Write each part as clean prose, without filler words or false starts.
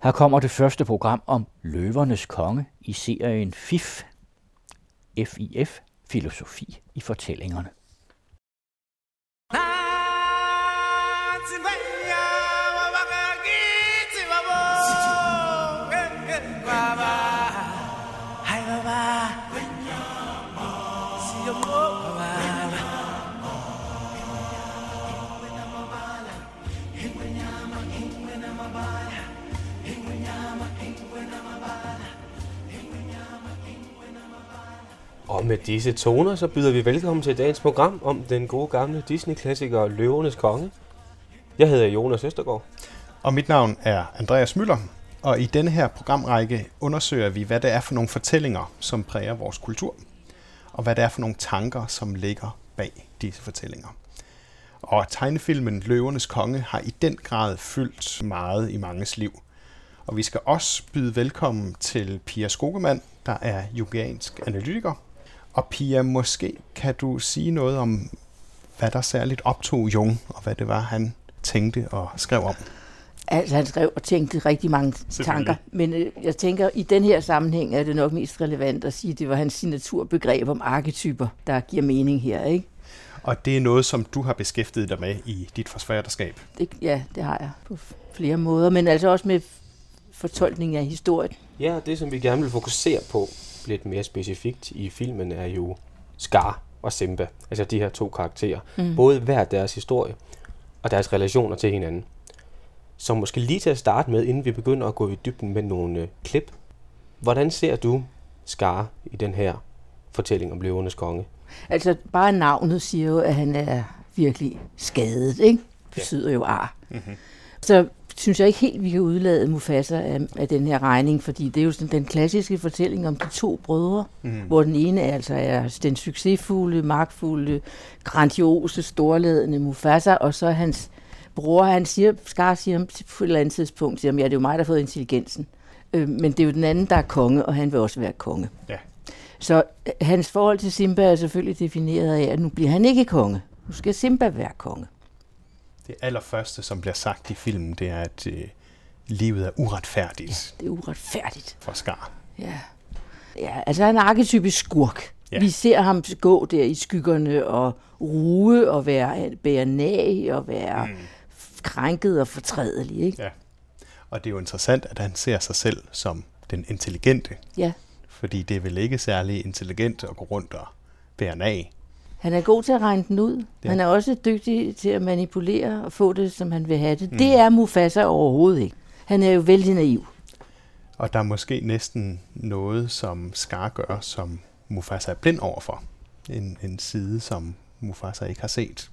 Her kommer det første program om løvernes konge i serien FIF, F-I-F, filosofi i fortællingerne. Og med disse toner, så byder vi velkommen til dagens program om den gode gamle Disney-klassiker Løvernes Konge. Jeg hedder Jonas Østergaard. Og mit navn er Andreas Møller, og i denne her programrække undersøger vi, hvad det er for nogle fortællinger, som præger vores kultur, og hvad det er for nogle tanker, som ligger bag disse fortællinger. Og tegnefilmen Løvernes Konge har i den grad fyldt meget i manges liv. Og vi skal også byde velkommen til Pia Skogemann, der er jungiansk analytiker. Og Pia, måske kan du sige noget om, hvad der særligt optog Jung, og hvad det var, han tænkte og skrev om? Altså, han skrev og tænkte rigtig mange tanker, men jeg tænker, i den her sammenhæng er det nok mest relevant at sige, at det var hans signaturbegreb om arketyper, der giver mening her, ikke? Og det er noget, som du har beskæftiget dig med i dit forfatterskab? Ja, det har jeg på flere måder, men altså også med fortolkning af historien. Ja, det som vi gerne vil fokusere på lidt mere specifikt i filmen er jo Scar og Simba, altså de her to karakterer. Både hver deres historie og deres relationer til hinanden. Så måske lige til at starte med, inden vi begynder at gå i dybden med nogle klip. Hvordan ser du Scar i den her fortælling om Løvernes Konge? Altså bare navnet siger jo, at han er virkelig skadet, ikke? Det betyder jo ar. Mm-hmm. Så synes jeg ikke helt, vi kan udlade Mufasa af den her regning, fordi det er jo sådan den klassiske fortælling om de to brødre, hvor den ene er den succesfulde, magtfulde, grandiose, storladende Mufasa, og så hans bror, Scar siger ham på et eller andet tidspunkt, ja, det er jo mig, der har fået intelligensen. Men det er jo den anden, der er konge, og han vil også være konge. Ja. Så hans forhold til Simba er selvfølgelig defineret af, at nu bliver han ikke konge. Nu skal Simba være konge. Det allerførste, som bliver sagt i filmen, det er, at livet er uretfærdigt. Ja, det er uretfærdigt. For Scar. Ja, altså han er en arketypisk skurk. Ja. Vi ser ham gå der i skyggerne og ruge og bære nag og være krænket og fortrædelig, ikke? Ja, og det er jo interessant, at han ser sig selv som den intelligente. Ja. Fordi det er vel ikke særlig intelligent at gå rundt og bære nag. Han er god til at regne den ud. Ja. Han er også dygtig til at manipulere og få det, som han vil have det. Det er Mufasa overhovedet ikke. Han er jo vældig naiv. Og der er måske næsten noget, som Scar gør, som Mufasa er blind overfor. En side, som Mufasa ikke har set.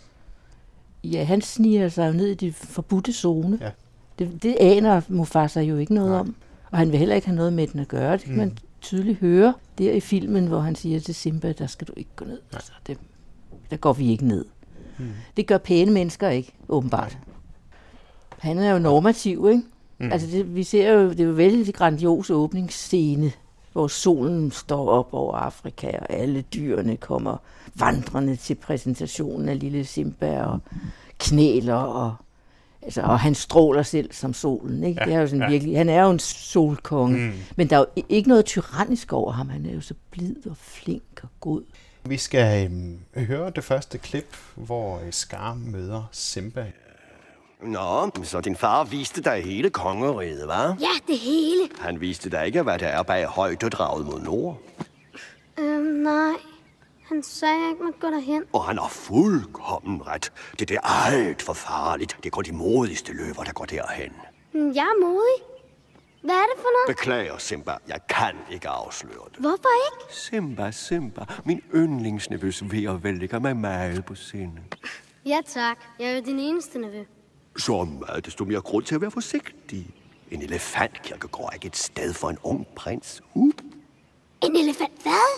Ja, han sniger sig jo ned i de forbudte zone. Ja. Det aner Mufasa jo ikke noget om. Og han vil heller ikke have noget med den at gøre. Det kan man tydeligt høre der i filmen, hvor han siger til Simba, der skal du ikke gå ned. Altså, der går vi ikke ned. Det gør pæne mennesker ikke, åbenbart. Han er jo normativ, ikke? Altså, vi ser jo, det er jo vældig grandiose åbningsscene, hvor solen står op over Afrika, og alle dyrene kommer vandrende til præsentationen af lille Simba, og knæler, og han stråler selv som solen, ikke? Ja, det er jo sådan virkelig, han er jo en solkonge, men der er jo ikke noget tyrannisk over ham. Han er jo så blid og flink og god. Vi skal høre det første klip, hvor Scar møder Simba. Nå, så din far viste dig hele kongeriget, hva'? Ja, det hele. Han viste dig ikke, hvad der er bag højdedraget mod nord. Nej. Han sagde, jeg ikke måtte gå derhen. Og han har fuldkommen ret. Det er alt for farligt. Det er kun de modigste løver, der går derhen. Jeg er modig. Hvad er det for noget? Beklager, Simba. Jeg kan ikke afsløre det. Hvorfor ikke? Simba. Min yndlingsnevøs ved og vel ligger mig meget på sinde. Ja, tak. Jeg er jo din eneste nevø. Så meget desto mere grund til at være forsigtig. En elefantkirkegård er ikke et sted for en ung prins. En elefant hvad?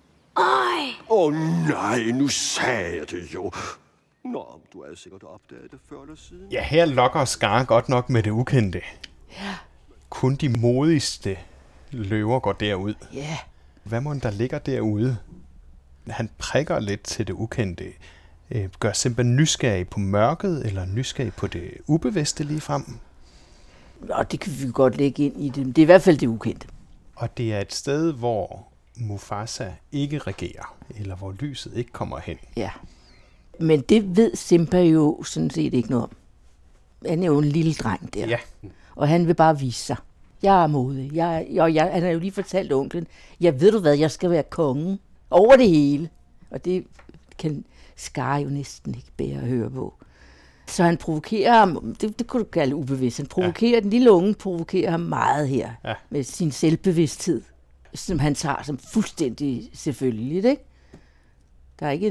Åh nej, nu sagde jeg det jo. Nå, du er sikkert opdaget det før eller siden. Ja, her lokker Scar godt nok med det ukendte. Ja. Kun de modigste løver går derud. Ja. Hvad må der ligger derude? Han prikker lidt til det ukendte. Gør Simba nysgerrig på mørket, eller nysgerrig på det ubevidste lige frem? Og det kan vi godt lægge ind i det. Det er i hvert fald det ukendte. Og det er et sted, hvor Mufasa ikke regerer, eller hvor lyset ikke kommer hen. Ja. Men det ved Simba jo sådan set ikke noget om. Han er jo en lille dreng der. Ja. Og han vil bare vise sig. Jeg er modig. Han har jo lige fortalt onklen, ved du hvad, jeg skal være kongen over det hele. Og det kan Scar jo næsten ikke bære at høre på. Så han provokerer ham, det kunne du kalde ubevidst, han provokerer, den lille unge provokerer ham meget her, med sin selvbevidsthed, som han tager som fuldstændig selvfølgeligt, ikke? Der er ikke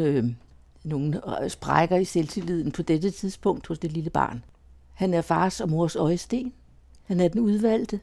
nogen sprækker i selvtilliden på dette tidspunkt hos det lille barn. Han er fars og mors øjesten. Han er den udvalgte.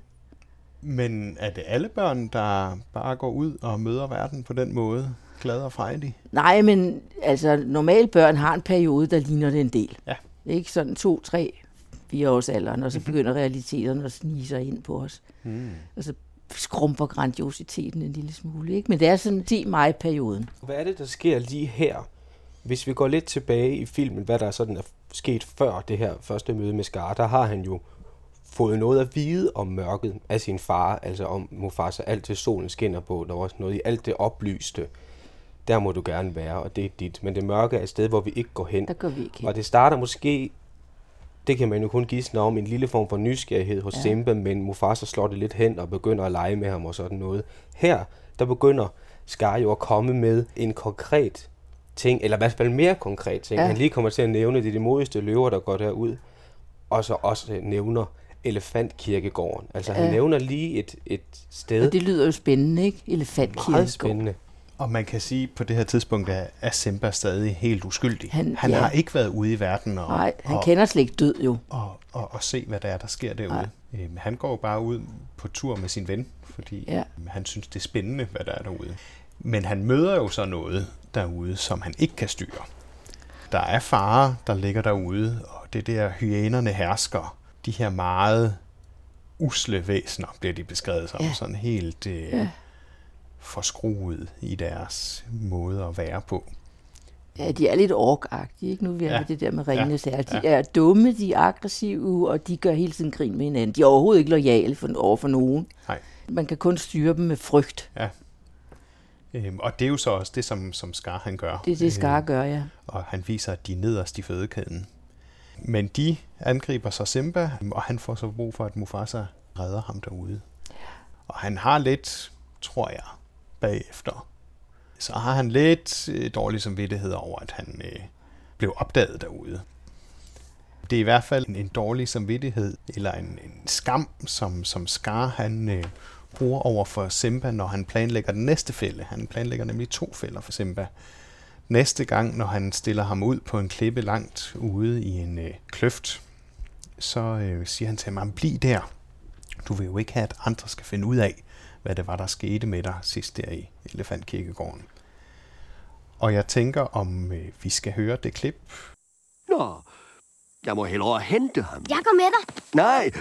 Men er det alle børn, der bare går ud og møder verden på den måde? Glad og frejdig? Nej, men altså normale børn har en periode, der ligner det en del. Ja. Ikke sådan 2, 3, 4 års alderen, og så begynder realiteterne at snige sig ind på os. Og så skrumper grandiositeten en lille smule. Ikke? Men det er sådan 10 maj-perioden. Hvad er det, der sker lige her? Hvis vi går lidt tilbage i filmen, hvad der sådan er sket før det her første møde med Scar, der har han jo fået noget at vide om mørket af sin far, altså om Mufasa, alt det solen skinner på, der var også noget i alt det oplyste. Der må du gerne være, og det er dit. Men det mørke er et sted, hvor vi ikke går hen. Der går vi ikke hen. Og det starter måske, det kan man jo kun gisne om, en lille form for nysgerrighed hos Simba, men Mufasa slår det lidt hen og begynder at lege med ham og sådan noget. Her, der begynder Scar jo at komme med en konkret ting, eller i hvert fald mere konkret ting. Han lige kommer til at nævne de modigste løver, der går derud, og så også nævner Elefantkirkegården. Altså han nævner lige et sted. Og det lyder jo spændende, ikke? Elefantkirkegården. Meget spændende. Og man kan sige, at på det her tidspunkt er Simba stadig helt uskyldig. Han har ikke været ude i verden han kender slet ikke død jo. Og se, hvad der sker derude. Han går bare ud på tur med sin ven, fordi han synes, det er spændende, hvad der er derude. Men han møder jo så noget derude, som han ikke kan styre. Der er farer, der ligger derude, og det der hyænerne hersker. De her meget usle væsener, bliver de beskrevet som, sådan helt forskruet i deres måde at være på. Ja, de er lidt orkagtige, ikke? Nu vi har det der med Ringenes Herre. De er dumme, de er aggressive, og de gør hele tiden grin med hinanden. De er overhovedet ikke loyale over for nogen. Nej. Man kan kun styre dem med frygt. Ja. Og det er jo så også det, som Scar han gør. Det er det, Scar gør, ja. Og han viser, at de er nederst i fødekæden. Men de angriber så Simba, og han får så brug for, at Mufasa redder ham derude. Og han har lidt, tror jeg, bagefter, så har han lidt dårlig samvittighed over, at han blev opdaget derude. Det er i hvert fald en dårlig samvittighed, eller en skam, som Scar han bruger over for Simba, når han planlægger den næste fælde. Han planlægger nemlig 2 fælder for Simba. Næste gang, når han stiller ham ud på en klippe langt ude i en kløft, så siger han til ham, bliv der. Du vil jo ikke have, at andre skal finde ud af, hvad det var, der skete med dig sidst der i Elefantkirkegården. Og jeg tænker, om vi skal høre det klip. Nå, jeg må hellere hente ham. Jeg går med dig. Nej.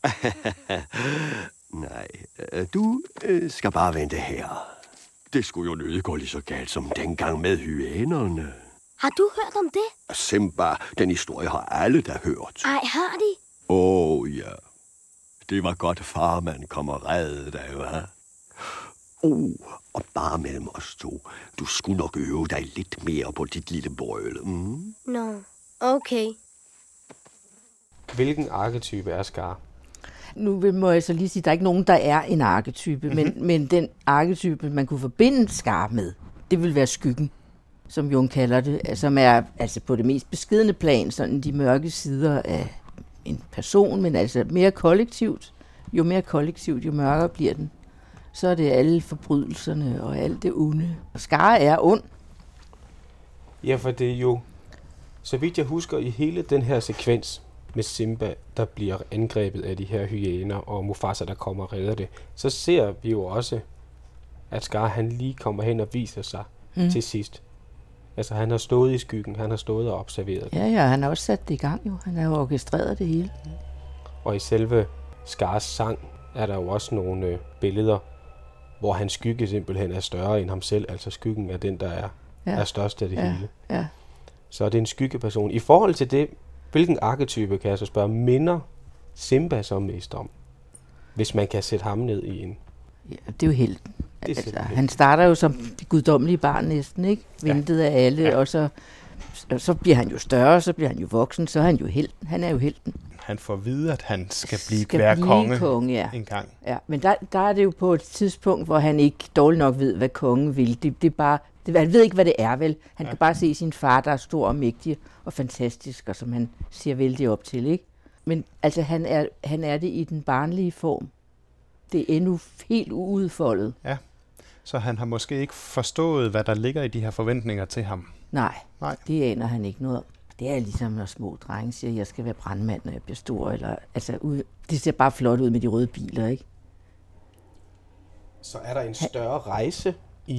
Nej, du skal bare vente her. Det skulle jo nødig gå lige så galt som dengang med hyænerne. Har du hørt om det? Simba, den historie har alle da hørt. Ej, har de? Ja. Det var godt, farmand kom og reddede dig, hva'? Og bare mellem os 2. Du skulle nok øve dig lidt mere på dit lille brøl. Nå, okay. Hvilken arketype er Scar? Nu må jeg så lige sige, at der er ikke nogen, der er en arketype, men den arketype, man kunne forbinde Scar med, det vil være skyggen, som Jung kalder det, som er altså på det mest beskedne plan, sådan de mørke sider af en person, men altså mere kollektivt. Jo mere kollektivt, jo mørkere bliver den. Så er det alle forbrydelserne og alt det onde. Scar er ond. Ja, for det er jo, så vidt jeg husker, i hele den her sekvens med Simba, der bliver angrebet af de her hyæner, og Mufasa, der kommer og redder det, så ser vi jo også, at Scar, han lige kommer hen og viser sig til sidst. Altså, han har stået i skyggen, han har stået og observeret det. Ja, han har også sat det i gang jo. Han har jo orkestreret det hele. Og i selve Scars sang er der jo også nogle billeder, hvor hans skygge simpelthen er større end ham selv. Altså skyggen er den, der er størst af det hele. Ja. Så det er en skyggeperson. I forhold til det, hvilken arketype, kan jeg så spørge, minder Simba så mest om? Hvis man kan sætte ham ned i en... Ja, det er jo helten. Altså, han starter jo som det guddommelige barn næsten, ikke? Ventet af alle, og så bliver han jo større, så bliver han jo voksen, så er han jo helten. Han er jo helten. Han får at vide, at han skal blive konge ja. en gang. Ja, men der er det jo på et tidspunkt, hvor han ikke dårligt nok ved, hvad kongen vil. Det er bare, han ved ikke, hvad det er, vel? Han kan bare se sin far, der er stor og mægtig og fantastisk, og som han siger vældig op til, ikke? Men altså, han er det i den barnlige form. Det er endnu helt uudfoldet. Ja, så han har måske ikke forstået, hvad der ligger i de her forventninger til ham. Nej, det aner han ikke noget om. Det er ligesom, når små drenge siger, at jeg skal være brandmand, når jeg bliver stor. Eller, altså, det ser bare flot ud med de røde biler, ikke? Så er der en større rejse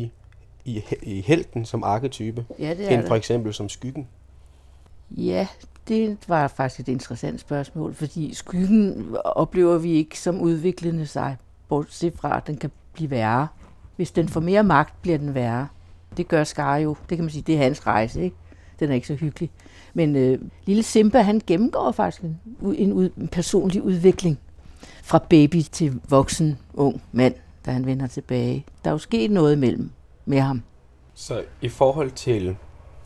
i helten som arketype, end for eksempel som skyggen? Ja, det var faktisk et interessant spørgsmål, fordi skyggen oplever vi ikke som udviklende sig, bortset fra, at den kan blive værre. Hvis den får mere magt, bliver den værre. Det gør Scar jo. Det kan man sige, det er hans rejse, ikke? Den er ikke så hyggelig. Men lille Simba, han gennemgår faktisk en personlig udvikling fra baby til voksen, ung mand, da han vender tilbage. Der er jo sket noget imellem med ham. Så i forhold til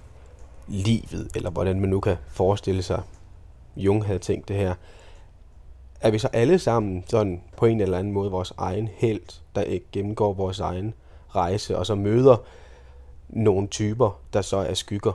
livet, eller hvordan man nu kan forestille sig, Jung havde tænkt det her, er vi så alle sammen sådan på en eller anden måde vores egen helt, der ikke gennemgår vores egen rejse, og så møder nogle typer, der så er skygger?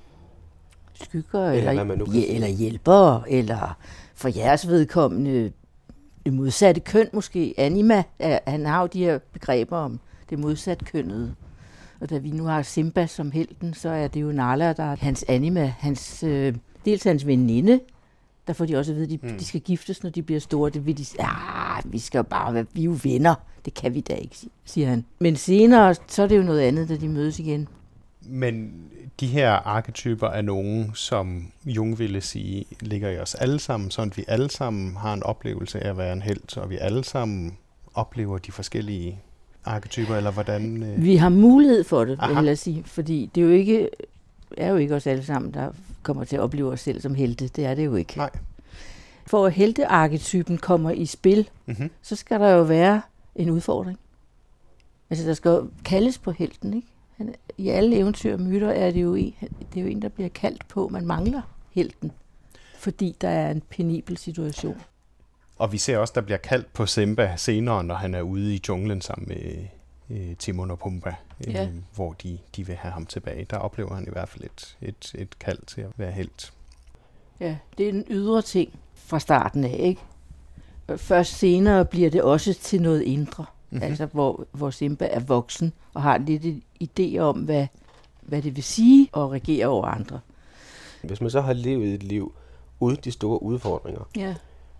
Skygger, eller hjælpere, eller for jeres vedkommende det modsatte køn måske. Anima, han har jo de her begreber om det modsatte kønnet. Og da vi nu har Simba som helten, så er det jo Nala, der er hans anima, dels hans veninde. Der får de også at vide, at de skal giftes, når de bliver store. Det vil de sige, vi skal jo bare være, vi er jo venner. Det kan vi da ikke, siger han. Men senere, så er det jo noget andet, da de mødes igen. Men de her arketyper er nogen, som Jung ville sige, ligger i os alle sammen, sådan at vi alle sammen har en oplevelse af at være en helt, og vi alle sammen oplever de forskellige arketyper, eller hvordan? Vi har mulighed for det, vil jeg sige, fordi det er jo ikke os alle sammen, der kommer til at opleve os selv som helte. Det er det jo ikke. Nej. For at heltearketypen kommer i spil, så skal der jo være en udfordring. Altså, der skal jo kaldes på helten, ikke? I alle eventyr og myter er det jo en, der bliver kaldt på. Man mangler helten, fordi der er en penibel situation. Og vi ser også, der bliver kaldt på Simba senere, når han er ude i junglen sammen med Timon og Pumba, hvor de vil have ham tilbage. Der oplever han i hvert fald et kald til at være helt. Ja, det er en ydre ting fra starten af, ikke? Først senere bliver det også til noget indre. Altså, hvor Simba er voksen og har lidt en idé om, hvad det vil sige at regere over andre. Hvis man så har levet et liv uden de store udfordringer,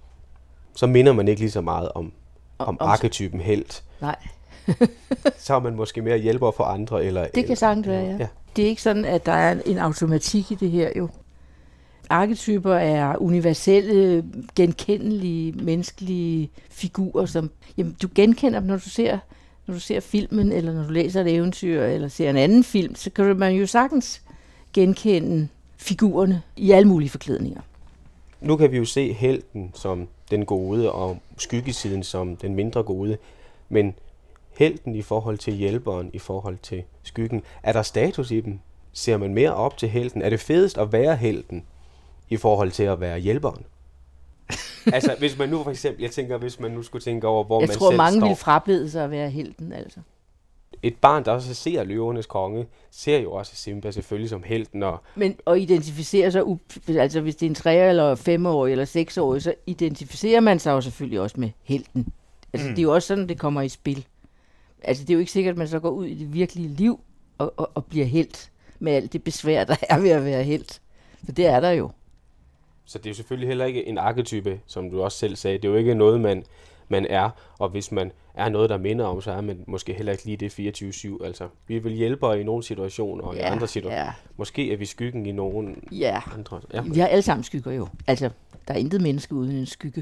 så minder man ikke lige så meget om arketypen helt. Nej. Så er man måske mere hjælper for andre. Det kan sagtens være, ja. Det er ikke sådan, at der er en automatik i det her, jo. Arketyper er universelle, genkendelige, menneskelige figurer, som du genkender dem, når du ser filmen, eller når du læser et eventyr, eller ser en anden film, så kan man jo sagtens genkende figurerne i alle mulige forklædninger. Nu kan vi jo se helten som den gode, og skyggesiden som den mindre gode, men helten i forhold til hjælperen, i forhold til skyggen, er der status i dem? Ser man mere op til helten? Er det fedest at være helten i forhold til at være hjælperen? Altså, hvis man nu for eksempel, hvis man nu skulle tænke over, hvor man selv står. Jeg tror, mange ville frabede sig at være helten, altså. Et barn, der også ser Løvernes Konge, ser jo også Simba selvfølgelig som helten. Og identificerer sig, altså hvis det er en 3- eller 5-årig eller 6-årig, så identificerer man sig jo selvfølgelig også med helten. Altså, det er jo også sådan, det kommer i spil. Altså, det er jo ikke sikkert, at man så går ud i det virkelige liv og bliver helt med alt det besvær, der er ved at være helt. For det er der jo. Så det er jo selvfølgelig heller ikke en arketype, som du også selv sagde. Det er jo ikke noget, man er, og hvis man er noget, der minder om, så er man måske heller ikke lige det 24/7. Altså, vi vil hjælpe i nogle situationer, og i andre situationer. Ja. Måske er vi skyggen i nogle andre. Ja. Vi har alle sammen skygger jo. Altså, der er intet menneske uden en skygge.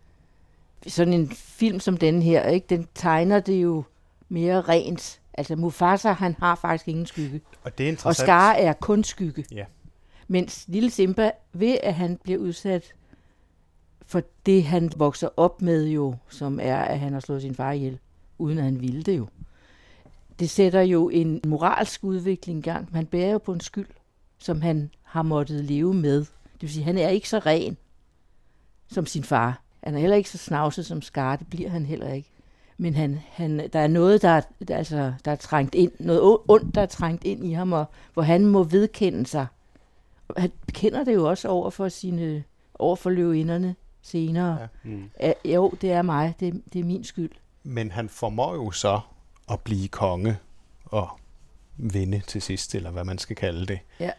Sådan en film som den her, ikke? Den tegner det jo mere rent. Altså, Mufasa, han har faktisk ingen skygge. Og det er interessant. Og Scar er kun skygge. Ja. Mens lille Simba, ved at han bliver udsat for det, han vokser op med jo, som er, at han har slået sin far ihjel, uden at han ville det jo. Det sætter jo en moralsk udvikling i gang. Han bærer jo på en skyld, som han har måttet leve med. Det vil sige, han er ikke så ren som sin far. Han er heller ikke så snavset som Scar, det bliver han heller ikke. Men der er noget, der er trængt ind, noget ondt, der er trængt ind i ham, og hvor han må vedkende sig. Han kender det jo også over for løvinderne senere. Ja. Jo, det er mig, det er min skyld. Men han formår jo så at blive konge og vinde til sidst, eller hvad man skal kalde det. Ja.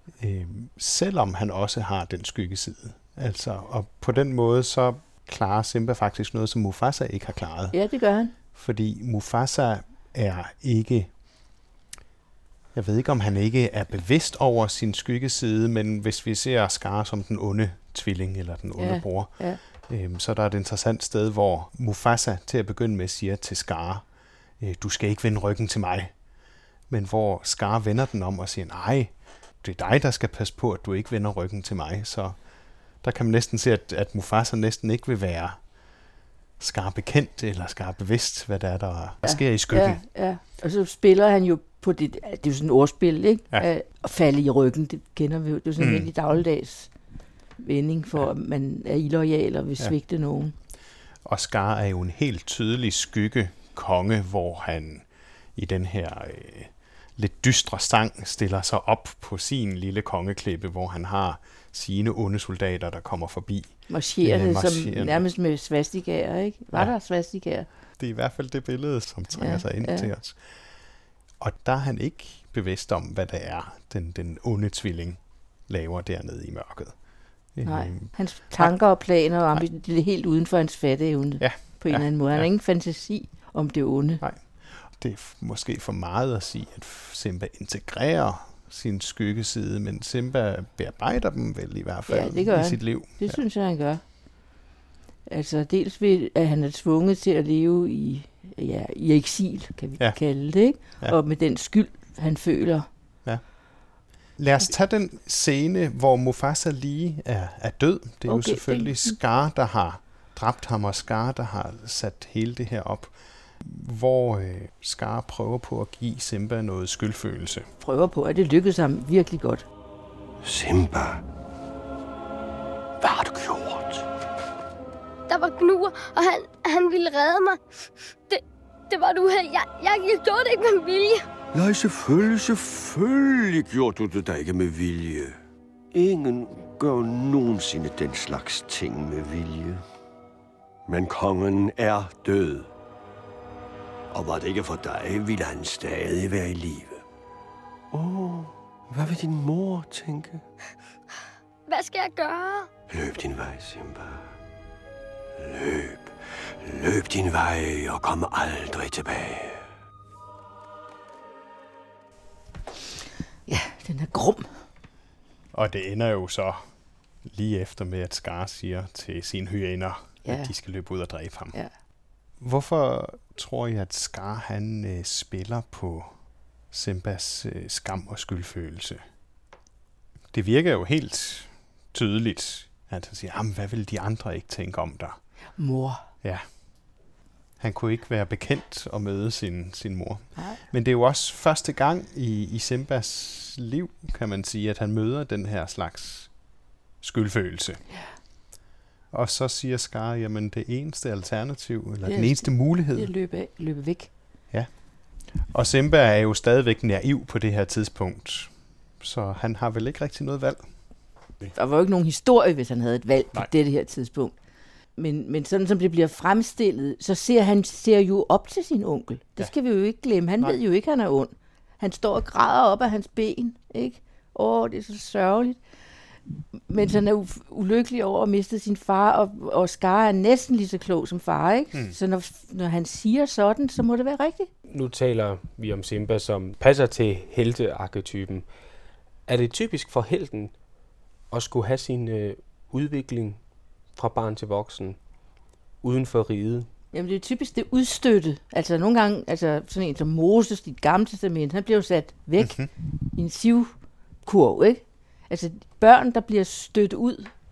Selvom han også har den skyggeside. Altså, og på den måde så klarer Simba faktisk noget, som Mufasa ikke har klaret. Ja, det gør han. Fordi Mufasa er ikke... Jeg ved ikke, om han ikke er bevidst over sin skyggeside, men hvis vi ser Scar som den onde tvilling, eller den onde bror, så der er et interessant sted, hvor Mufasa til at begynde med siger til Scar, du skal ikke vende ryggen til mig. Men hvor Scar vender den om og siger, nej, det er dig, der skal passe på, at du ikke vender ryggen til mig. Så der kan man næsten se, at Mufasa næsten ikke vil være Scar bekendt, eller Scar bevidst, hvad der er, der sker i skyggen. Ja. Og så spiller han jo på det er jo sådan et ordspil, ikke? Ja. At falde i ryggen, det kender vi jo. Det er sådan en dagligdags vending for, at man er illoyal og vil svigte nogen. Og Scar er jo en helt tydelig skygge konge, hvor han i den her lidt dystre sang stiller sig op på sin lille kongeklippe, hvor han har sine onde soldater, der kommer forbi. Marcherende, som nærmest med svastikaer, ikke? Var der svastikaer? Det er i hvert fald det billede, som trænger sig ind til os. Og der er han ikke bevidst om, hvad det er, den onde tvilling laver dernede i mørket. Nej, hans tanker og planer og det er helt uden for hans fatteevne på en eller anden måde. Han har ingen fantasi om det onde. Nej, det er måske for meget at sige, at Simba integrerer sin skyggeside, men Simba bearbejder dem vel i hvert fald i sit liv. Det synes jeg, han gør. Altså dels ved, at han er tvunget til at leve i eksil, kan vi kalde det, ikke? Ja. Og med den skyld, han føler. Ja. Lad os tage den scene, hvor Mufasa lige er død. Det er jo selvfølgelig Scar, der har dræbt ham, og Scar, der har sat hele det her op. Hvor Scar prøver på at give Simba noget skyldfølelse. Prøver på, at det lykkedes ham virkelig godt. Simba, hvad har du gjort? Der var Gnur, og han ville redde mig. Det var et uheld. Jeg gjorde det ikke med vilje. Nej, selvfølgelig gjorde du det da ikke med vilje. Ingen gør nogensinde den slags ting med vilje. Men kongen er død. Og var det ikke for dig, ville han stadig være i live. Hvad vil din mor tænke? Hvad skal jeg gøre? Løb din vej, Simba. Løb din vej og kom aldrig tilbage. Ja, den er grum. Og det ender jo så lige efter med, at Scar siger til sine hyæner, at de skal løbe ud og dræbe ham. Ja. Hvorfor tror jeg, at Scar han spiller på Simbas skam og skyldfølelse? Det virker jo helt tydeligt, at han siger, hvad vil de andre ikke tænke om dig? Mor. Ja. Han kunne ikke være bekendt at møde sin mor. Nej. Men det er jo også første gang i Simbas liv, kan man sige, at han møder den her slags skyldfølelse. Ja. Og så siger Scar, jamen det eneste alternativ, eller den eneste mulighed. Det er at løbe væk. Ja. Og Simba er jo stadigvæk naiv på det her tidspunkt, så han har vel ikke rigtig noget valg. Der var jo ikke nogen historie, hvis han havde et valg på dette her tidspunkt. Men sådan som det bliver fremstillet, så ser jo op til sin onkel. Det skal vi jo ikke glemme. Han ved jo ikke, han er ond. Han står og græder op af hans ben, ikke? Det er så sørgeligt. Men han er ulykkelig over at miste sin far, og Scar er næsten lige så klog som far, ikke? Så når han siger sådan, så må det være rigtigt. Nu taler vi om Simba, som passer til heltearketypen. Er det typisk for helten at skulle have sin udvikling fra barn til voksen uden for riget? Jamen det er typisk det udstøtte. Altså nogle gange, sådan en som Moses i Det Gamle Testament, han bliver jo sat væk i en sivkurv, ikke? Altså børn, der bliver stødt ud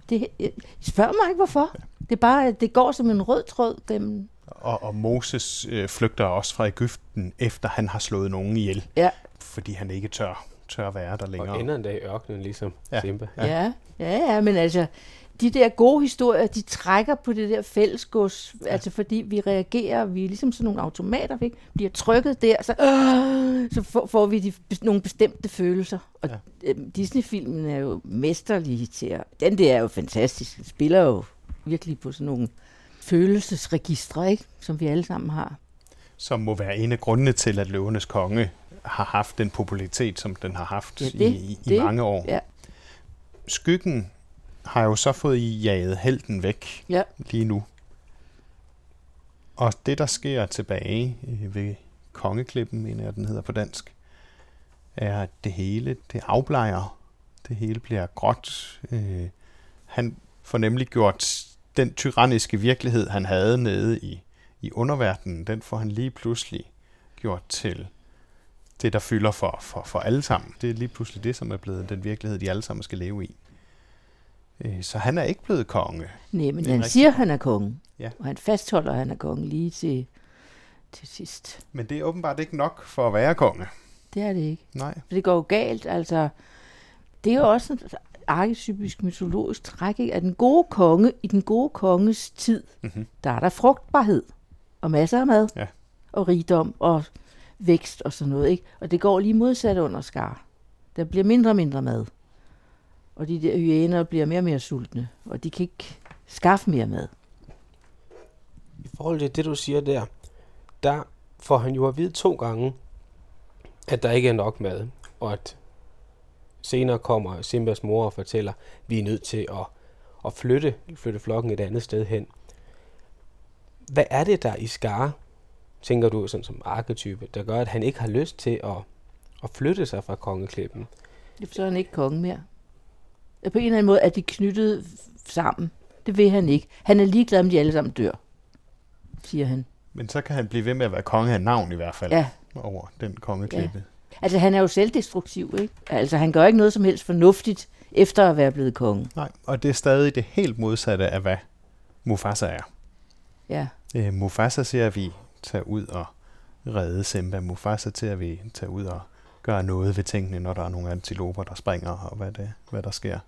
Spørg mig ikke, hvorfor. Det er bare, det går som en rød tråd gennem. Og Moses flygter også fra Egypten, efter han har slået nogen ihjel. Ja. Fordi han ikke tør være der længere. Og ender en dag i ørkenen, ligesom Simba. Ja, men altså, de der gode historier, de trækker på det der fællesgods, altså fordi vi reagerer, vi er ligesom sådan nogle automater, vi bliver trykket der, så får vi nogle bestemte følelser. Og Disney-filmen er jo mesterlige til at... Den der er jo fantastisk. Den spiller jo virkelig på sådan nogle følelsesregistre, ikke? Som vi alle sammen har. Som må være en af grundene til, at Løvernes Konge har haft den popularitet, som den har haft i mange år. Ja. Skyggen har jo så fået jaget helten væk lige nu. Og det, der sker tilbage ved Kongeklippen, mener jeg, den hedder på dansk, er, at det hele, det afblejer. Det hele bliver gråt. Han får nemlig gjort den tyranniske virkelighed, han havde nede i underverdenen, den får han lige pludselig gjort til det, der fylder for alle sammen. Det er lige pludselig det, som er blevet den virkelighed, de alle sammen skal leve i. Så han er ikke blevet konge. Nej, men han siger, han er konge. Ja. Og han fastholder, at han er konge lige til sidst. Men det er åbenbart ikke nok for at være konge. Det er det ikke. Nej. For det går jo galt. Altså, det er jo også et arketypisk mytologisk træk, ikke? At den gode konge, i den gode konges tid, der er der frugtbarhed og masser af mad og rigdom og vækst og sådan noget, ikke? Og det går lige modsat under Scar. Der bliver mindre og mindre mad. Og de der hyæner bliver mere og mere sultne, og de kan ikke skaffe mere mad. I forhold til det, du siger der får han jo at vide 2 gange, at der ikke er nok mad, og at senere kommer Simbas mor og fortæller, at vi er nødt til at flytte flokken et andet sted hen. Hvad er det, der i Scar, tænker du sådan som arketype, der gør, at han ikke har lyst til at flytte sig fra Kongeklippen? Det er så han ikke konge mere. På en eller anden måde er de knyttet sammen. Det vil han ikke. Han er ligeglad, om de alle sammen dør, siger han. Men så kan han blive ved med at være konge af navn i hvert fald, over den kongeklippe. Ja. Altså han er jo selvdestruktiv, ikke? Altså han gør ikke noget som helst fornuftigt, efter at være blevet konge. Nej, og det er stadig det helt modsatte af, hvad Mufasa er. Ja. Mufasa ser vi tage ud og redde Simba. Mufasa ser vi tage ud og gøre noget ved tingene, når der er nogle antiloper, der springer, og hvad der sker.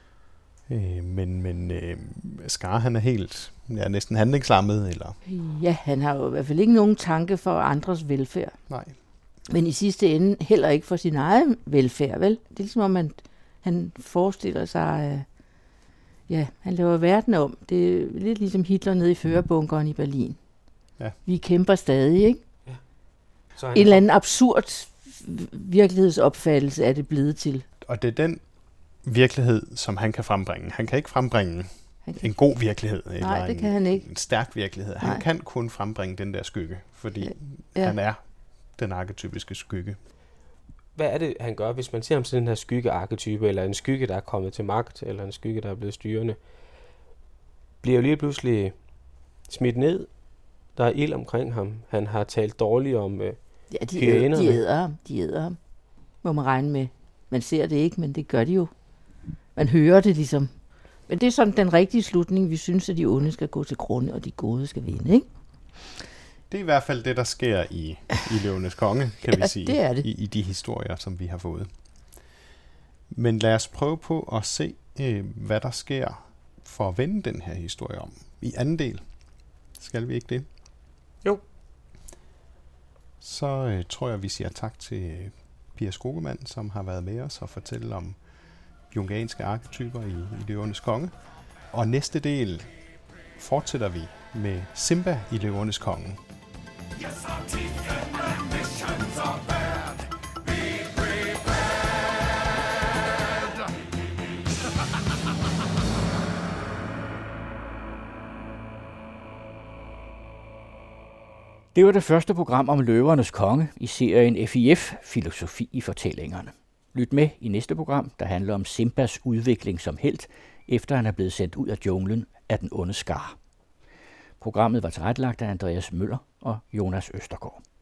Men Scar, han er helt næsten handlingslammet, eller? Ja, han har jo i hvert fald ikke nogen tanke for andres velfærd. Nej. Men i sidste ende heller ikke for sin egen velfærd, vel? Det er ligesom om, han forestiller sig, han laver verden om. Det er lidt ligesom Hitler nede i førerbunkeren i Berlin. Ja. Vi kæmper stadig, ikke? Ja. Så en eller anden absurd virkelighedsopfattelse er det blevet til. Og det er den virkelighed, som han kan frembringe. Han kan ikke frembringe en god virkelighed. Nej, det kan han ikke. En stærk virkelighed. Han kan kun frembringe den der skygge, fordi han er den arketypiske skygge. Hvad er det, han gør, hvis man ser ham sådan den her skygge-arketype, eller en skygge, der er kommet til magt, eller en skygge, der er blevet styrende? Bliver jo lige pludselig smidt ned. Der er ild omkring ham. Han har talt dårligt om hyænerne. De æder ham. Må man regne med. Man ser det ikke, men det gør de jo. Man hører det ligesom. Men det er sådan den rigtige slutning. Vi synes, at de onde skal gå til grunde, og de gode skal vinde, ikke? Det er i hvert fald det, der sker i Løvernes Konge, kan vi sige. Det er det. I de historier, som vi har fået. Men lad os prøve på at se, hvad der sker for at vende den her historie om. I anden del. Skal vi ikke det? Jo. Så tror jeg, vi siger tak til Pia Skogemann, som har været med os og fortælle om jungianske arketyper i Løvernes Konge. Og næste del fortsætter vi med Simba i Løvernes Konge. Yes, our teeth and ambitions are bad. Be prepared. Det var det første program om Løvernes Konge i serien FIF, Filosofi i fortællingerne. Lyt med i næste program, der handler om Simbas udvikling som helt, efter han er blevet sendt ud af junglen af den onde Scar. Programmet var tilrettelagt af Andreas Møller og Jonas Østergaard.